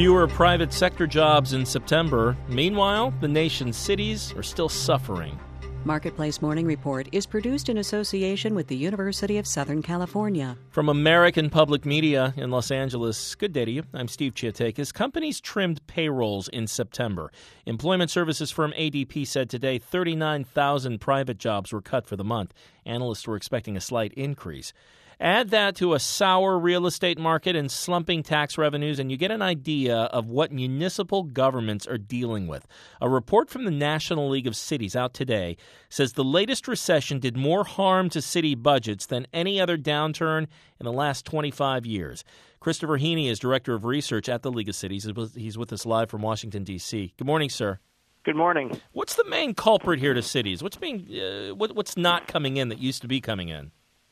Fewer private sector jobs in September. Meanwhile, the nation's cities are still suffering. Marketplace Morning Report is produced in association with the University of Southern California. From American Public Media in Los Angeles, good day to you. I'm Steve Chiatakis. Companies trimmed payrolls in September. Employment services firm ADP said today 39,000 private jobs were cut for the month. Analysts were expecting a slight increase. Add that to a sour real estate market and slumping tax revenues, and you get an idea of what municipal governments are dealing with. A report from the National League of Cities out today says the latest recession did more harm to city budgets than any other downturn in the last 25 years. Christopher Heaney is Director of Research at the League of Cities. He's with us live from Washington, D.C. Good morning, sir. Good morning. What's the main culprit here to cities? What's not coming in that used to be coming in?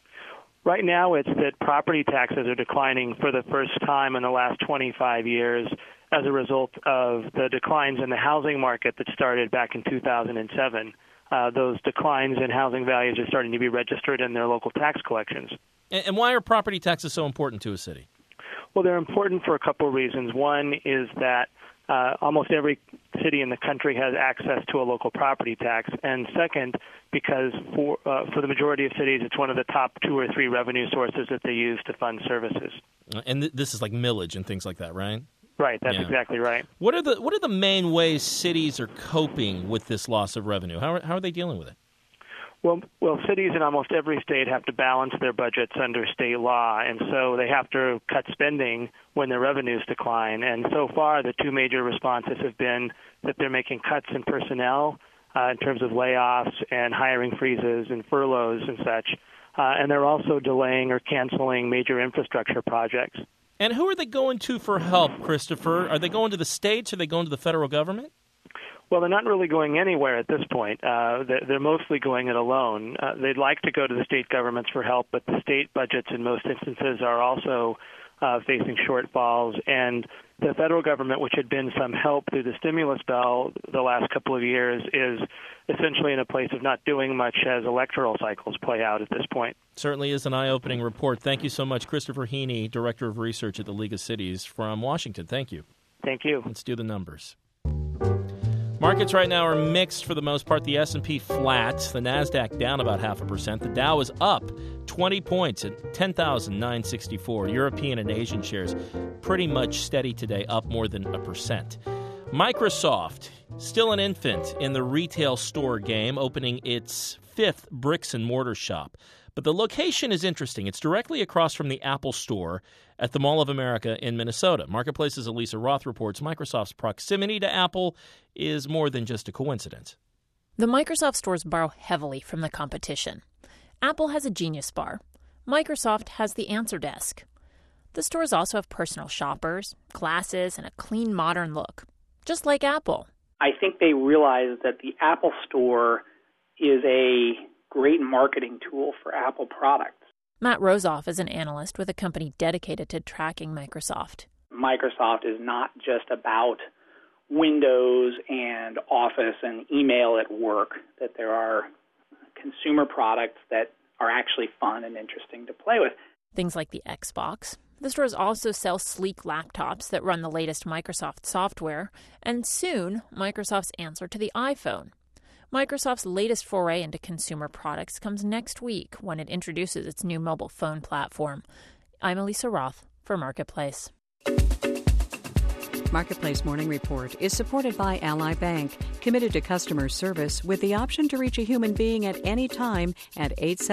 Right now, it's that property taxes are declining for the first time in the last 25 years as a result of the declines in the housing market that started back in 2007. Those declines in housing values are starting to be registered in their local tax collections. And why are property taxes so important to a city? Well, they're important for a couple of reasons. One is that almost every city in the country has access to a local property tax, and second, because for the majority of cities, it's one of the top 2 or 3 revenue sources that they use to fund services. And this is like millage and things like that, right? Right, that's exactly right. What are the main ways cities are coping with this loss of revenue? How are they dealing with it? Well, cities in almost every state have to balance their budgets under state law, and so they have to cut spending when their revenues decline. And so far, the 2 major responses have been that they're making cuts in personnel in terms of layoffs and hiring freezes and furloughs and such. And they're also delaying or canceling major infrastructure projects. And who are they going to for help, Christopher? Are they going to the states? Or are they going to the federal government? Well, they're not really going anywhere at this point. They're mostly going it alone. They'd like to go to the state governments for help, but the state budgets in most instances are also facing shortfalls. And the federal government, which had been some help through the stimulus bill the last couple of years, is essentially in a place of not doing much as electoral cycles play out at this point. Certainly is an eye-opening report. Thank you so much, Christopher Heaney, Director of Research at the League of Cities from Washington. Thank you. Thank you. Let's do the numbers. Markets right now are mixed for the most part. The S&P flat, the NASDAQ down about 0.5%. The Dow is up 20 points at 10,964. European and Asian shares pretty much steady today, up more than 1%. Microsoft, still an infant in the retail store game, opening its 5th bricks and mortar shop. But the location is interesting. It's directly across from the Apple Store at the Mall of America in Minnesota. Marketplace's Elisa Roth reports Microsoft's proximity to Apple is more than just a coincidence. The Microsoft stores borrow heavily from the competition. Apple has a Genius Bar. Microsoft has the Answer Desk. The stores also have personal shoppers, classes, and a clean, modern look, just like Apple. I think they realize that the Apple Store is a great marketing tool for Apple products. Matt Rosoff is an analyst with a company dedicated to tracking Microsoft. Microsoft is not just about Windows and Office and email at work, that there are consumer products that are actually fun and interesting to play with. Things like the Xbox. The stores also sell sleek laptops that run the latest Microsoft software, and soon, Microsoft's answer to the iPhone. Microsoft's latest foray into consumer products comes next week when it introduces its new mobile phone platform. I'm Elisa Roth for Marketplace. Marketplace Morning Report is supported by Ally Bank, committed to customer service with the option to reach a human being at any time at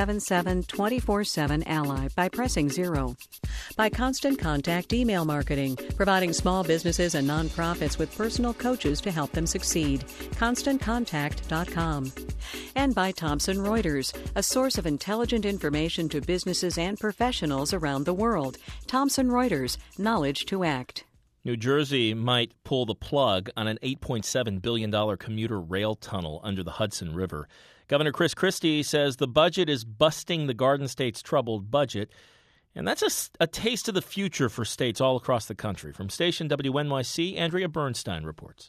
877-24-7-ALLY by pressing 0. By Constant Contact Email Marketing, providing small businesses and nonprofits with personal coaches to help them succeed. ConstantContact.com. And by Thomson Reuters, a source of intelligent information to businesses and professionals around the world. Thomson Reuters, knowledge to act. New Jersey might pull the plug on an $8.7 billion commuter rail tunnel under the Hudson River. Governor Chris Christie says the budget is busting the Garden State's troubled budget, and that's a taste of the future for states all across the country. From station WNYC, Andrea Bernstein reports.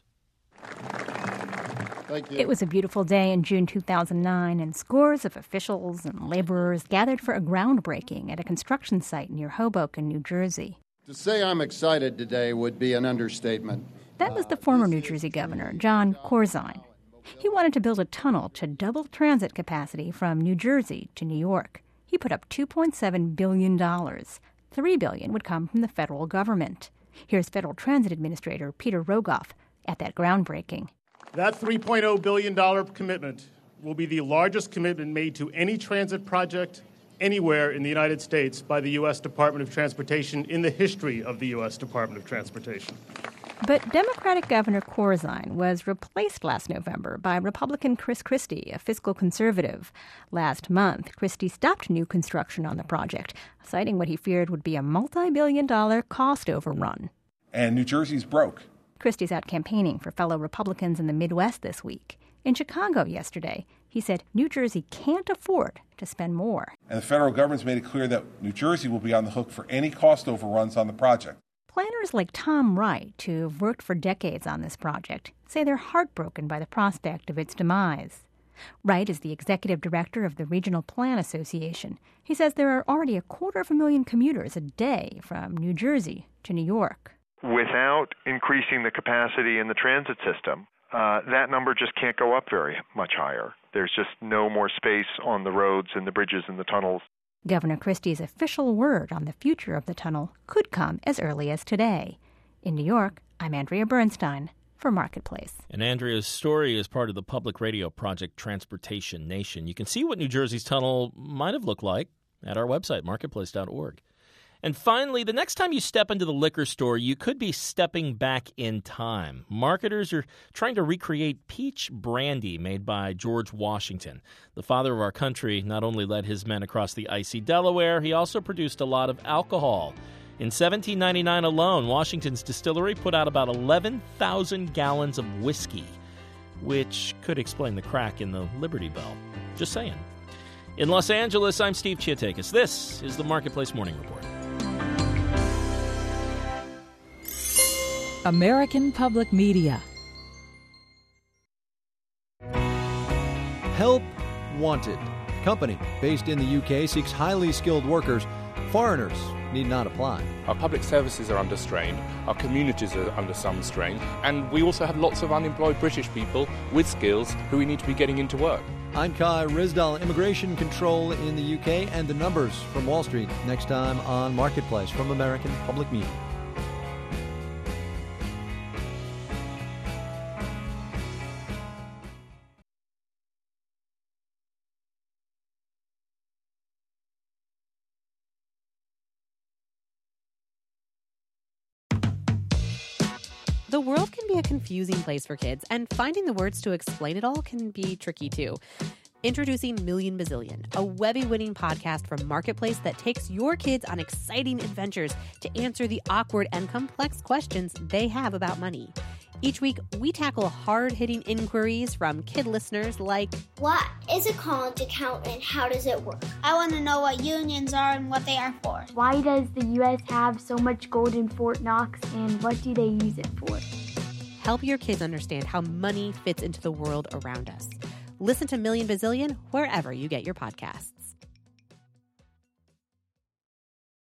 It was a beautiful day in June 2009, and scores of officials and laborers gathered for a groundbreaking at a construction site near Hoboken, New Jersey. To say I'm excited today would be an understatement. That was the former New Jersey governor, Jon Corzine. He wanted to build a tunnel to double transit capacity from New Jersey to New York. He put up $2.7 billion. $3 billion would come from the federal government. Here's Federal Transit Administrator Peter Rogoff at that groundbreaking. That $3.0 billion commitment will be the largest commitment made to any transit project anywhere in the United States by the U.S. Department of Transportation in the history of the U.S. Department of Transportation. But Democratic Governor Corzine was replaced last November by Republican Chris Christie, a fiscal conservative. Last month, Christie stopped new construction on the project, citing what he feared would be a multi-billion-dollar cost overrun. And New Jersey's broke. Christie's out campaigning for fellow Republicans in the Midwest this week. In Chicago yesterday, he said New Jersey can't afford to spend more. And the federal government's made it clear that New Jersey will be on the hook for any cost overruns on the project. Planners like Tom Wright, who've worked for decades on this project, say they're heartbroken by the prospect of its demise. Wright is the executive director of the Regional Plan Association. He says there are already 250,000 commuters a day from New Jersey to New York. Without increasing the capacity in the transit system, that number just can't go up very much higher. There's just no more space on the roads and the bridges and the tunnels. Governor Christie's official word on the future of the tunnel could come as early as today. In New York, I'm Andrea Bernstein for Marketplace. And Andrea's story is part of the public radio project Transportation Nation. You can see what New Jersey's tunnel might have looked like at our website, marketplace.org. And finally, the next time you step into the liquor store, you could be stepping back in time. Marketers are trying to recreate peach brandy made by George Washington. The father of our country not only led his men across the icy Delaware, he also produced a lot of alcohol. In 1799 alone, Washington's distillery put out about 11,000 gallons of whiskey, which could explain the crack in the Liberty Bell. Just saying. In Los Angeles, I'm Steve Chiatakis. This is the Marketplace Morning Report. American Public Media. Help Wanted. Company based in the UK seeks highly skilled workers. Foreigners need not apply. Our public services are under strain, our communities are under some strain, and we also have lots of unemployed British people with skills who we need to be getting into work. I'm Kai Rizdal. Immigration control in the UK and the numbers from Wall Street next time on Marketplace from American Public Media. The world can be a confusing place for kids, and finding the words to explain it all can be tricky too. Introducing Million Bazillion, a Webby-winning podcast from Marketplace that takes your kids on exciting adventures to answer the awkward and complex questions they have about money. Each week, we tackle hard-hitting inquiries from kid listeners like, what is a college account and how does it work? I want to know what unions are and what they are for. Why does the U.S. have so much gold in Fort Knox and what do they use it for? Help your kids understand how money fits into the world around us. Listen to Million Bazillion wherever you get your podcasts.